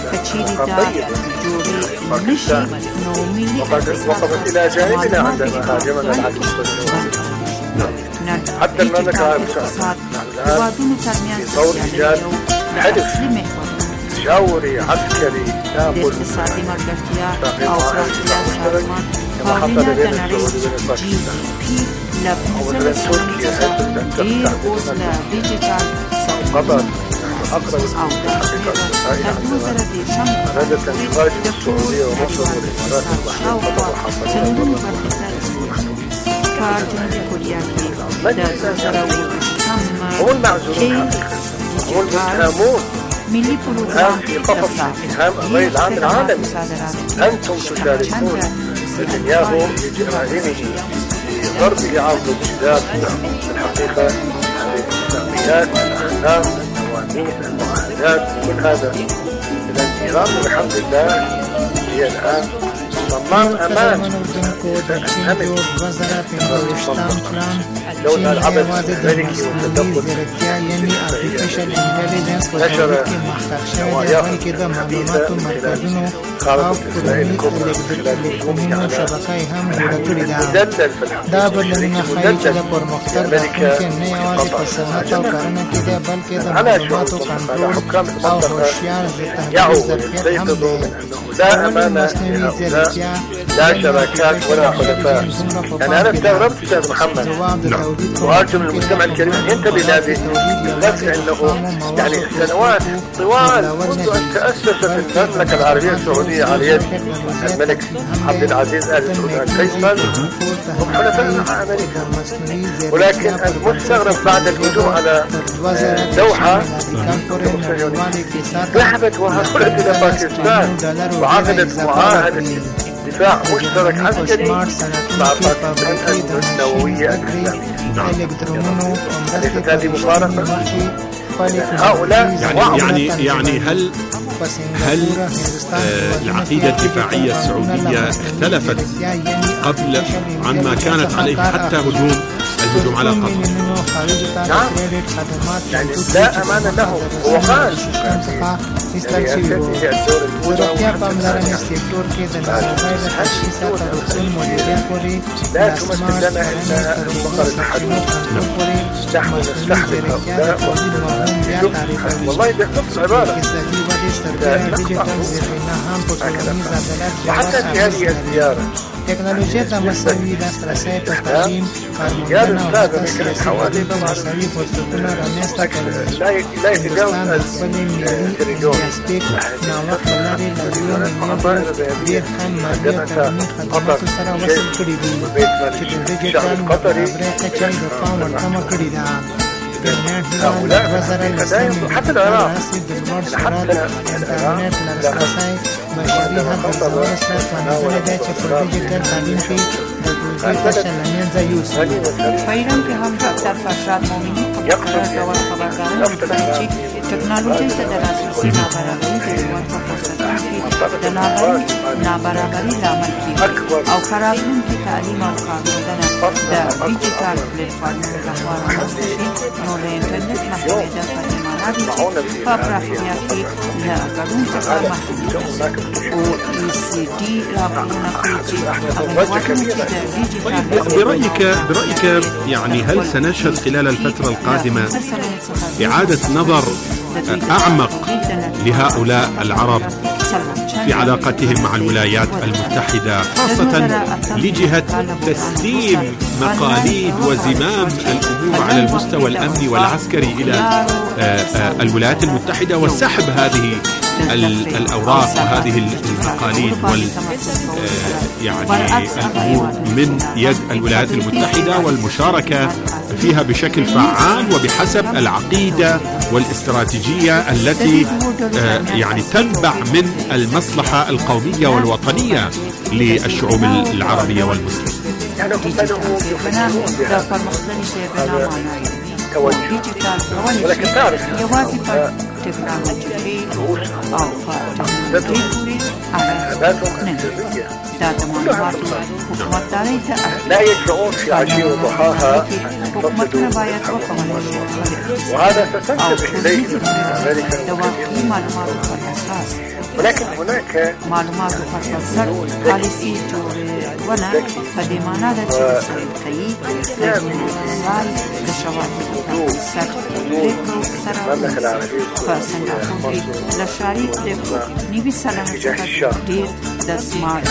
Speaker 9: باكستان وقفت إلى جانبنا عندما هاجمنا العدو الصهيوني حتى المملكة العربية الآن في طور إيجاد حلف جوري عسكري كامل كما حصل بين السعودية وباكستان ومثلا تركيا قطر أقرب الحقيقة الحقيقة عندما أرادت أن تخرج السعودية ومصر والإمارات البحرين قطر وحصل هم المعزولون هم المتهمون هم في قفص اتهام الرأي العام العالمي. أنتم تشاركون نتنياهو بجرائمه بضربه عرض الجداد الحقيقة الإسلاميات الأحلام النواميس المعاهدات كل هذا. إذن إيران بحمد الله هي الآن صمام أمان لولا العبث الأمريكي والتدخل نشر نواياهم الحديثة خلال خارطة إسرائيل الكبرى خلال هجومه على مدلل في الحقيقة مدلل لأمريكا على شعوب على حكام المنطقة يعوا ويستيقظوا من أنه لا أمان لهؤلاء لا شراكات ولا حلفاء. يعني أنا استغربت أستاذ محمد وأرجو من المجتمع الكريم أن ينتبه لهذه النفس أنه يعني سنوات طوال منذ أن تأسست المملكة العربية السعودية على يد الملك عبد العزيز آل سعود الفيصل هم حلفاء مع أمريكا، ولكن المستغرب بعد الهجوم على دوحة ذهبت وهربت إلى باكستان وعقدت معاهدة دفاع مشترك عسكري مع باكستان النووية الإسلامية. أليست هذه مفارقة؟ هؤلاء
Speaker 5: يعني يعني يعني هل هل آه العقيدة الدفاعية السعودية اختلفت قبل عما كانت عليه حتى هجوم الهجوم على قطر.
Speaker 9: نعم يعني لا أمان له. هو قال لا تمثل لنا إلا بقرة الحدود. نحن نستحمل هؤلاء والله ده نفس عبارة وحتى في هذه الزيارة
Speaker 11: تكنولوژیا ته مساوي لاسرسی په تعلیم، کارموندنه او حتی سیاسي بدلون ته مساوي فرصتونه رامنځته کوي. هندوستان د خپلې ملي جیوسپیک ناوخته لارې له یو میلیارډ ډېر کم مالي او تعلیمي خدماتو سره وصل کړي دي چې د ډیجیټل مبادرې کچه یې د پام وړ کمه کړې ده.
Speaker 9: حتى العراق
Speaker 11: حتى الانترنت لرسلسي بشري هذا الزوال سلاس ونزل ده چې په ډیجیټل تعلیم کې د پروژې کچه له منځه یوسي.
Speaker 2: په ایران کې هم ډاکټر فرشاد مومني په مقرر ډول خبرداری ورکړي چې ټکنالوژي ته د لاسرسي نابرابري د ژوند په فرصتونو کې د نابرابري لامل کیږي او خرابونکي تعلیم او کارموندنه د ډیجیټل پلیټفارمونو لخوا رامنځته شي. نو د انټرنیټ محدودیت په معنا دي چې په پراختیا کې له ګډون څخه محدود دي. او ای سي ډي راپورونه ښيي چې هغه چې د ډیجیټل
Speaker 5: برأيك برأيك يعني هل سنشهد خلال الفترة القادمة إعادة نظر أعمق لهؤلاء العرب في علاقتهم مع الولايات المتحدة، خاصة لجهة تسليم مقاليد وزمام الأمور على المستوى الأمني والعسكري إلى الولايات المتحدة وسحب هذه الأوراق وهذه المقاليد وال يعني الأمور من يد الولايات المتحدة والمشاركة فيها بشكل فعال وبحسب العقيدة والاستراتيجية التي يعني تنبع من المصلحة القومية والوطنية للشعوب العربية والمسلمة.
Speaker 9: ولكن تعرف لا يجرؤون في عشي وضحاها وهذا ستنتبه إليه أمريكا. ولكن هناك
Speaker 2: معلومات فرصة پالیسی جوړونه په دې معنا ده چې سرکایي ځای د شواهدو سره پریکړو سره په سنګاپور کې د شاري پریکړو نیوي سلام څخه ډېر د سمارټ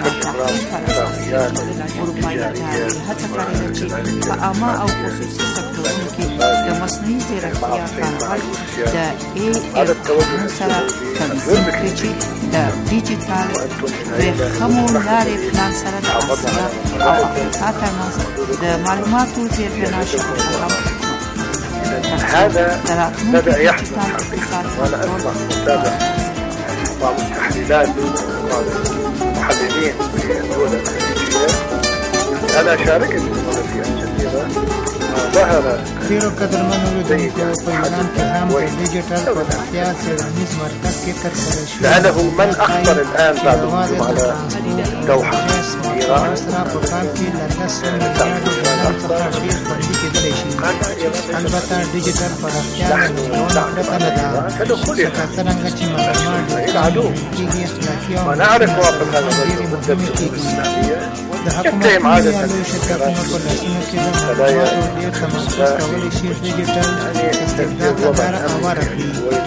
Speaker 2: اروپایي ادارې هڅه کړې ده چې په عامه او خصوصي سکتورونو کې د مصنوعي ځیرکتیا کارول د ای اف سره تنظیم کړي چې د ډیجیټل ورخمو لارې پلان سره د اسیا او افریقا ترمنځ د معلوماتو زیربنا شبکه
Speaker 9: هذا بدأ يحدث وأنا أسمع متابع بعض التحليلات بعض المحللين في الدول الخليجية. أنا شاركت في الجزيرة ظهر
Speaker 11: ډیرو قدرمنو اوریدونکو په ایران کې هم د ډیجیټل پرمختیا څېړنیز مرکز کې ترسره شوی
Speaker 9: لأنه من أخطر الآن بعد الهجوم على دوحة إيران
Speaker 11: سره په کال کې له لسو میلیارډو ډالر څخه ډېر خوندي کېدلی شي. البته ډیجیټل پرمختیا له ننګونو پرته نه ده، لکه څرنګه چې معلومات کېږي اخلاقي او ډېرې مهمې کېږي. د حکومتونو یا لویو شرکتونو په لاسونو کې د معلوماتو ډېر تمرکز کولی شي ډیجیټل استبداد لپاره هواره کړي.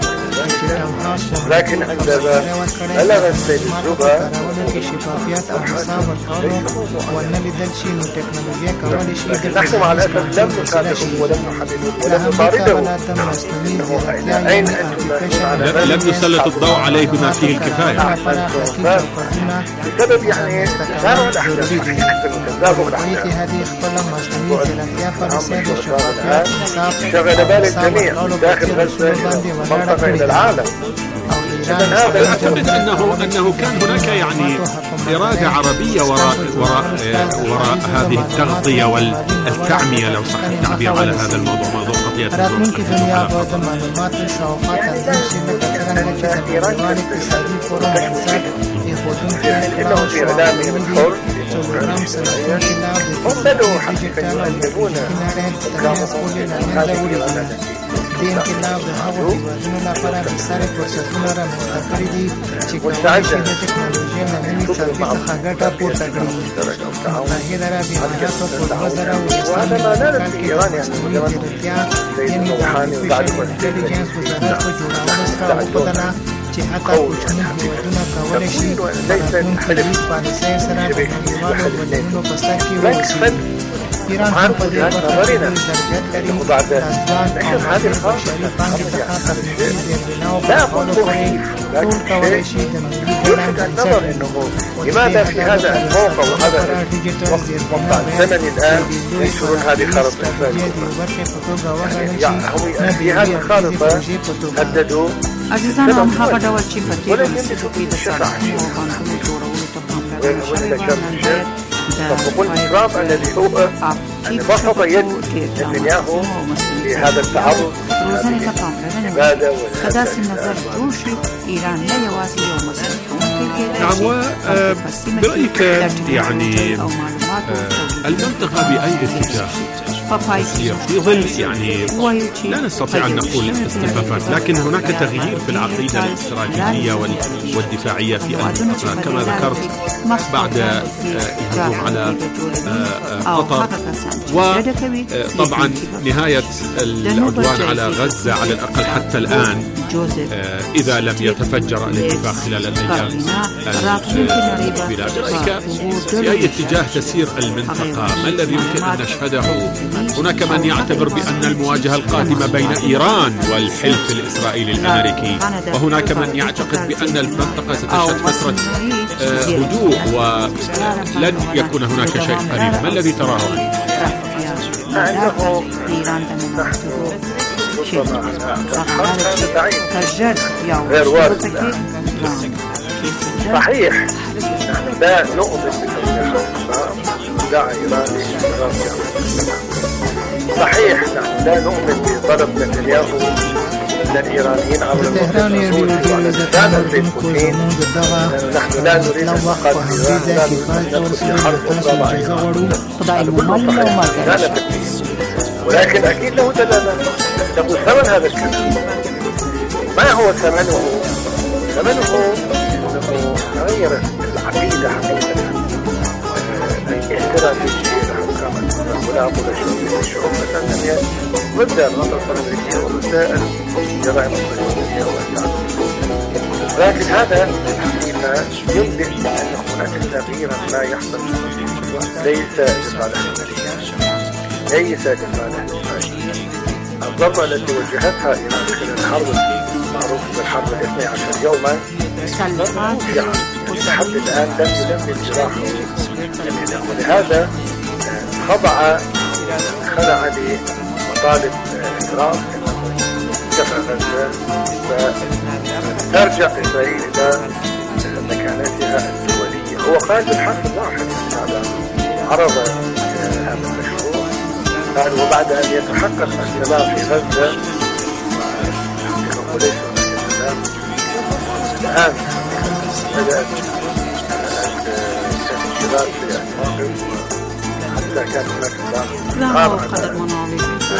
Speaker 9: لكن عندما بلغت التجربة
Speaker 11: شفافيات أو حساب ورکولو ونه لیدل شي نو ټکنالوژي کولی شي
Speaker 9: لكن نحن مع الأسف لم نخاطبه ولم نحلله ولم نطارده.
Speaker 5: لم نسلط الضوء عليه بما فيه الكفاية
Speaker 9: بسبب يعني تسارع الأحداث وتدافق الأحداث. شغل بال الجميع داخل غزة منطقة إلى العالم.
Speaker 5: أعتقد أنه أنه كان هناك يعني إرادة عربية وراء وراء وراء هذه التغطية والتعمية لو صح التعبير على هذا الموضوع، موضوع قضية
Speaker 9: إنه في إعلامهم الحر هم بدوا حقيقة يؤلفون
Speaker 11: د انقلاب د هغو هیوادونو لپاره د ساري فرصتونه رامنځته کړي دي چې کولی شي د ټکنالوژۍ له نوي څوکۍ څخه ګټه پورته کړي. متحده عرب اماراتو په دوه زره اوولسم کال کې د مصنوعي ځیرکتیا یعنې د آرټیفیشل انټیلیجنس وزارت په جوړولو سره وښودله چې حتی کوچني هیوادونه کولی شي په راتلونکي هیڅ پالیسۍ سره د نړیوالو بدلونونو په سر کې واوسي. ایران هم په دې برخه کې ډېر ظرفیت لري. طالبان او بشري پانګې څخه تخنیکي زیربناو برابرولو پورې ټول کولی شي د ملي ګټې بنسټ
Speaker 9: لماذا في هذا الموقع وهذا المقطع الزمني الآن ينشرون هذه خارطة يعني في هذه الخارطة حددوا
Speaker 2: عزیزانو هغه ډول چې په تېرو لسیزو کې د سړکونو او بانکونو جوړولو ته پاملرنه شوې وه نن باید
Speaker 9: وقلت ترامب الذي هو بسط يد نتنياهو في هذا التعرض
Speaker 2: روزنې ته پاملرنه وکړي که داسې نظر جوړ شي ایران نه یوازې یو مصرف کوونکی کېدای شي
Speaker 5: نعم. برأيك يعني المنطقة بأي اتجاه في ظل يعني لا نستطيع أن نقول اصطفافات، لكن هناك تغيير في العقيدة الاستراتيجية والدفاعية في المنطقة كما ذكرت بعد الهجوم على قطر، وطبعا نهاية العدوان على غزة على الأقل حتى الآن إذا لم يتفجر الاتفاق خلال الأيام البلاد. في أي اتجاه تسير المنطقة؟ ما الذي يمكن أن نشهده؟ هناك من يعتبر بأن المواجهة القادمة بين إيران والحلف الإسرائيلي الأمريكي، وهناك من يعتقد بأن المنطقة ستشهد فترة هدوء ولن يكون هناك شيء قريب. ما الذي تراه؟
Speaker 9: غير وارد. صحيح نحن لا نؤمن بدعم إيراني. صحيح نحن لا نؤمن بطلب نتنياهو من الإيرانيين عبر نحن لا نريد أن نقاتل إيران، ولكن أكيد له دلالة، له ثمن هذا الكلام. ما هو ثمنه؟ ثمنه أنه غير العقيدة حقيقة الاستراتيجية لحكام ولا أقول الشعوب مثلا ضد المنطقة الأمريكية وضد الجرائم الصهيونية والتعرض، لكن هذا الحقيقة ينبئ أن هناك تغييرا ما يحصل ليس لصالح الأمريكان، ليس لصالح الإسرائيليين. الضربة التي وجهتها إيران خلال الحرب المعروفة بالحرب الاثني عشر يوما لحد الآن لم ينفذ جراحه، ولهذا خضع خضع لمطالب ترامب أنه دفع غزة فترجع إسرائيل إلى مكانتها الدولية. هو قال بالحرف الواحد هذا عرض هذا المشروع، قال وبعد أن يتحقق السلام في غزة وليس السلام الآن بدأت الانشغال في المواقف حتى كان هناك
Speaker 2: سلام قدر مناوي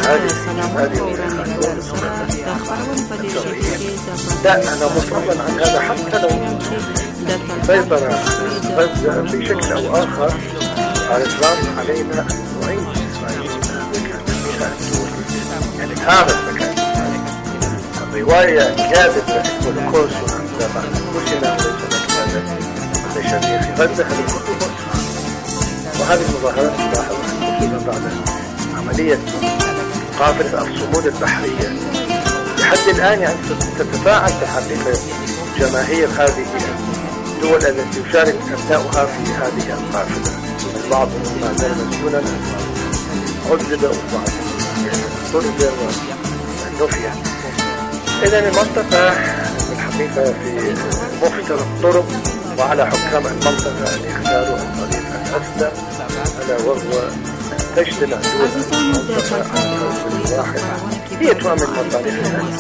Speaker 9: لا أنا مصمم عن هذا حتى لو سيطر غزة بشكل أو آخر على ترامب علينا أن نعيد إسرائيل يعني هذا المكان. الرواية كاذبة والكورس عندما كلنا وليس بشرية في غزة هذا كله وهذه المظاهرات تلاحظ بعد عملية قافلة الصمود البحرية لحد الآن يعني تتفاعل تحقيق جماهير هذه الدول التي يشارك أبناؤها في هذه القافلة. البعض ما زال مسجونا عذب وبعض طرد ونفي. إذن المنطقة الحقيقة في مفترق الطرق وعلى حكام المنطقة أن يختاروا الطريق الأسلم ألا وهو تجتمع دول واحد هي تؤمن مصالح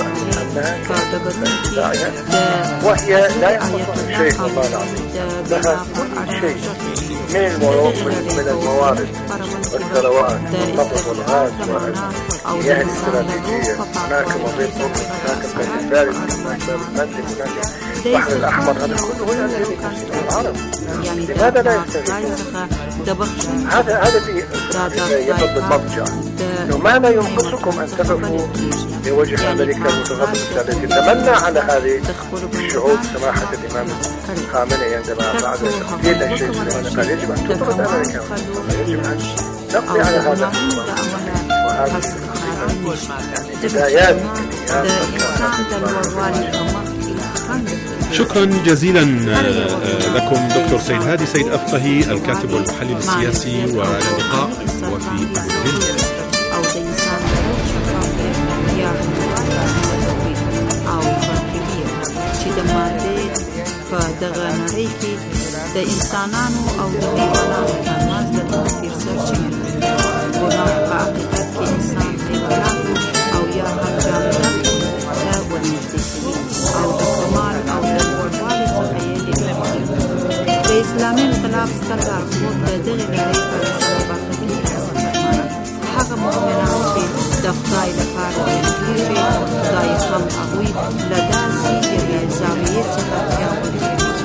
Speaker 9: الإنسان وهي لا ينقصها شيء والله العظيم لها كل شيء من من الموارد والثروات والنفط والغاز والمياه الاستراتيجية هناك مضيق هناك البيت البارد هناك باب المندب هناك البحر الأحمر هذا كله يأتي العرب لماذا لا يستفيد هذا هذا في يفضل المضجع ماذا ينقصكم أن تقفوا بوجه أمريكا المتغطرس التي تمنى على هذه الشعوب سماحة الإمام الخامنئي عندما بعد تقليل الشيء قال يجب أن تطرد أمريكا يجب أن نقضي على هذا وهذه بدايات
Speaker 5: شكرا جزيلا لكم دكتور سيد هادي سيد أفقهي الكاتب والمحلل السياسي واللقاء وفي
Speaker 2: دغه نړۍ کې د انسانانو او د حیواناتو ترمنځ د توپیر سرچینه لري ګناه په حقیقت کې انسان حیواناتو او یا هم جانوراتو ته ورنږدې کوي او د کمال او د لوړوالي څخه یې لیرې کوي د اسلامي انقلاب ستر لارښود د دغې لړۍ په لسمه برخه کې فرمایي هغه مؤمنان چې د خدای لپاره ویل کېږي خدای هم هغوی له داسې یوې زاویې څخه پیاوړي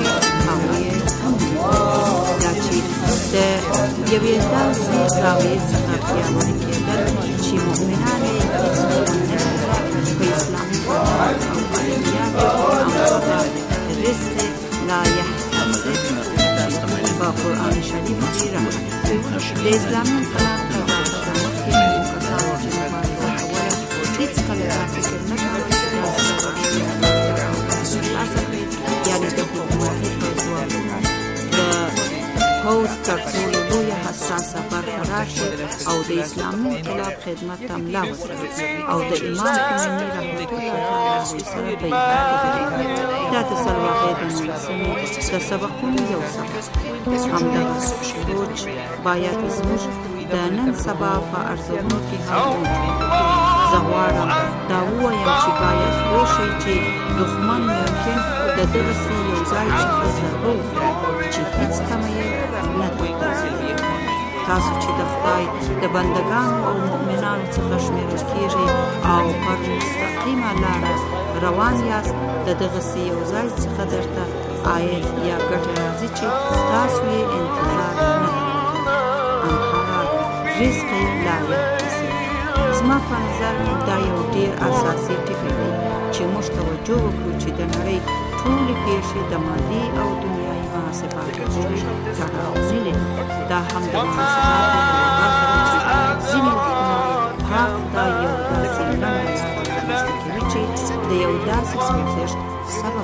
Speaker 2: د یوې داسې زاویې څخه پیاوړي کېدل چې مؤمنان یې هېڅ په اسلامي فرمان او ادبیاتو او رزق لا يحتسب په قرآن شریف کې راغلي د اسلامي انقلاب تر راتګ مخکې نویو کسانو چې مبارزه کوله هېڅکله دا فکر نه کاوه چې داسې سببونه ترلاسه کړي یعنې د حکومتي ځواکونو پوځ تر ټولو لویه حساسه برخه راشي او د اسلامي انقلاب خدمت ته ملا وتړي او د امام خمیني رحمة الله تعالی سره بیعت وکړي دا د سلواغې د نولسمې د سبقونو یو سبق همدغه سوچ باید زموږ د نن سبا په ارزونو کې هم زه غواړم دا ووایم چې باید پوه شئ چې دښمن ممکن د دغسې یو ځای څخه ضربه وکړي چې هېڅ تمه یې نه ده تاسو چې د خدای د بندګانو او مؤمنانو څخه شمېرل کېږئ او پر مستقیمه لاره روان یاست د دغسې یو ځای څخه درته عاید یا ګټه راځي چې تاسو یې انتظار نه او هغه رزق یې لا یحتسب زما په نظر دا یو ډېر اساسي ټکی دی چې موږ توجه وکړو چې د نړۍ ټولې پېښې د مادي او دنیایي محاسباتو پورې تړاو نه لري دا هم د محاسباتو یوه برخه ده چې ځینې وختونه حق دا یو داسې لنډه لاره رامنځته کوي چې د یو داسې سوزش سبب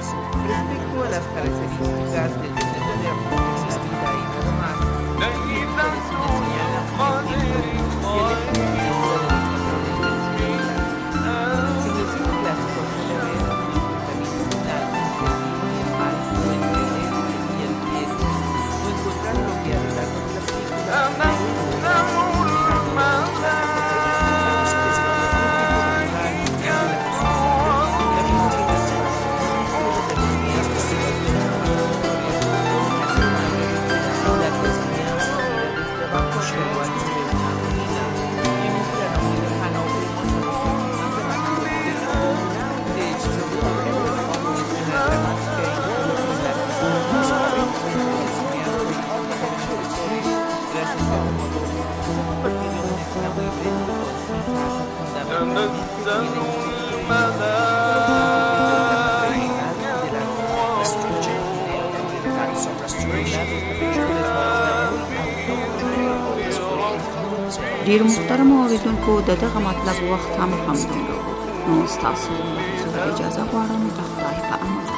Speaker 2: ډیر محترم اوریدونکو د دغه مطلب وخت هم همدومره نو ستاسو له اجازه غواړم د خدای په امان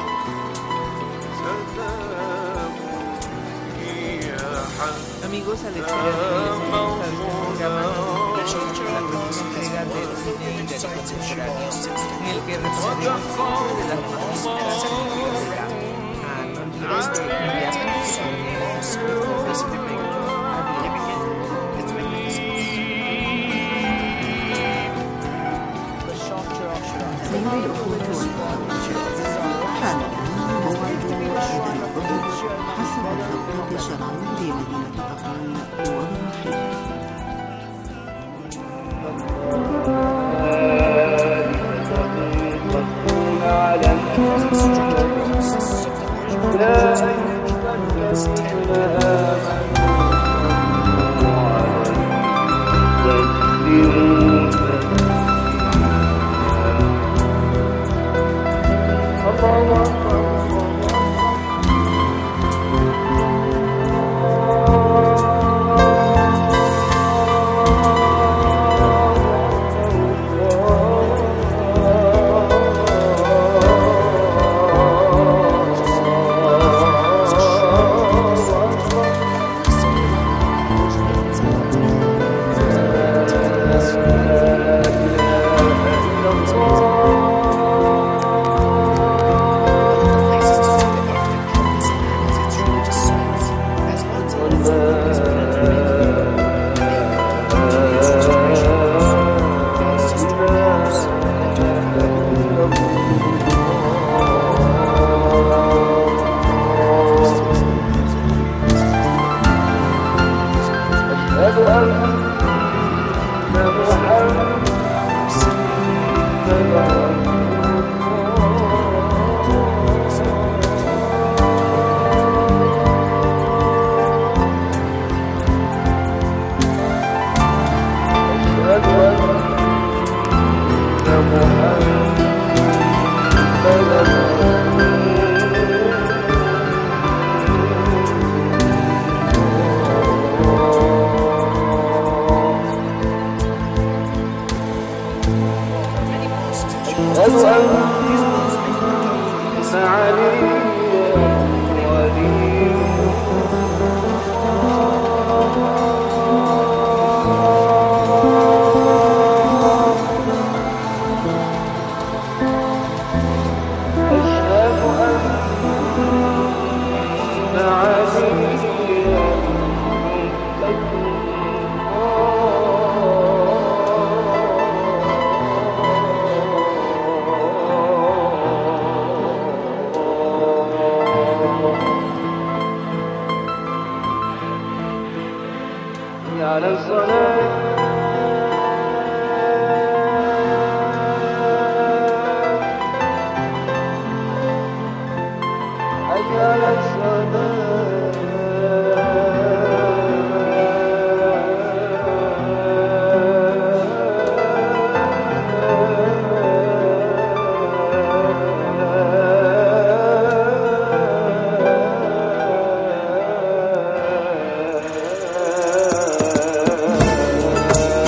Speaker 3: Amigos, al exterior
Speaker 11: entrega de en el que representamos de las necesidades حسب التوقيت الشرعي لمدينة طقان والرحيل.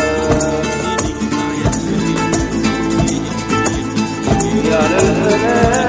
Speaker 12: يا